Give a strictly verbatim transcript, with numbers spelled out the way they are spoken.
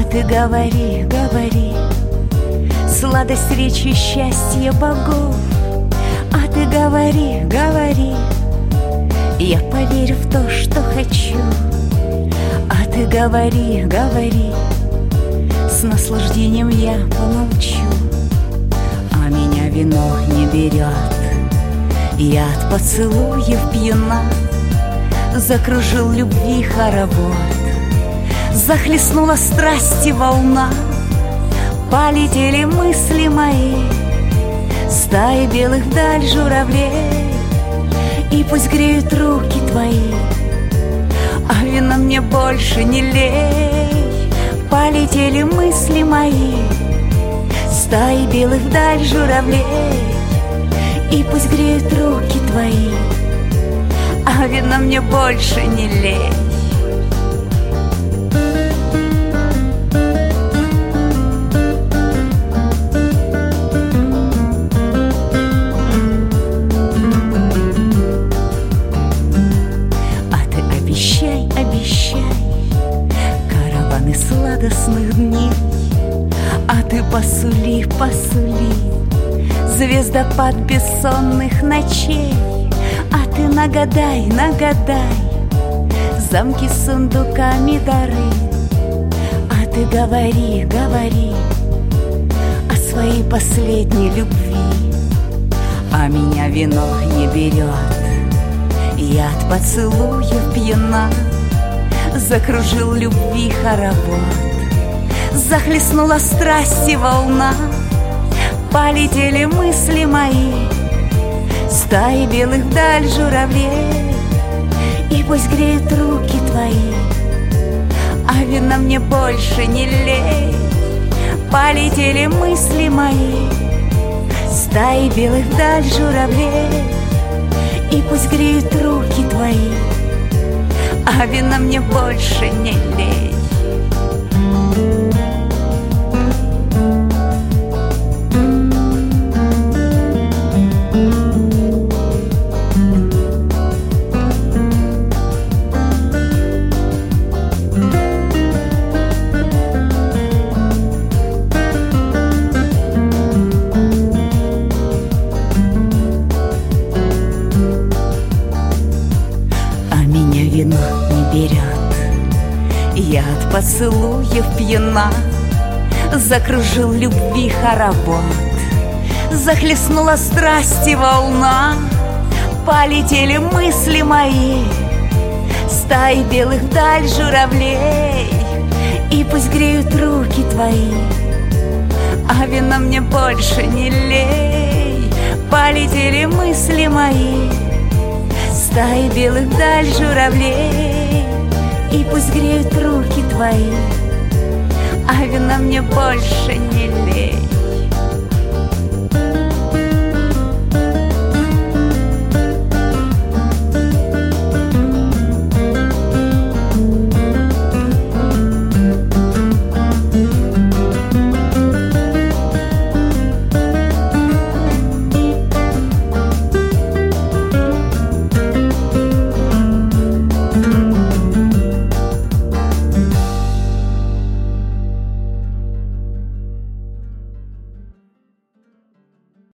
ты говори, говори, сладость речи, счастья богов. А ты говори, говори, я поверю в то, что хочу. А ты говори, говори, с наслаждением я помолчу. А меня вино не берет, я от поцелуев пьяна. Закружил любви хоровод, захлестнула страсти волна. Полетели мысли мои, стаи белых вдаль журавлей. И пусть греют руки твои, а вина мне больше не лей. Полетели мысли мои, стаи белых вдаль журавлей. И пусть греют руки твои, а вина мне больше не лей. А ты обещай, обещай караваны сладостных дней. А ты посули, посули звездопад бессонных ночей. А ты нагадай, нагадай замки с сундуками дары. А ты говори, говори о своей последней любви. А меня вино не берет, я от поцелуев пьяна. Закружил любви хоровод, захлестнула страсти волна. Полетели мысли мои, стаи белых вдаль журавлей. И пусть греют руки твои, а вина мне больше не лей. Полетели мысли мои, стаи белых вдаль журавлей. И пусть греют руки твои, а вина мне больше не лей. Вино не берет, я от поцелуев пьяна. Закружил любви хоровод, захлестнула страсти волна. Полетели мысли мои, стаи белых вдаль журавлей. И пусть греют руки твои, а вина мне больше не лей. Полетели мысли мои, стаи белых вдаль журавлей. И пусть греют руки твои, а вина мне больше не лей.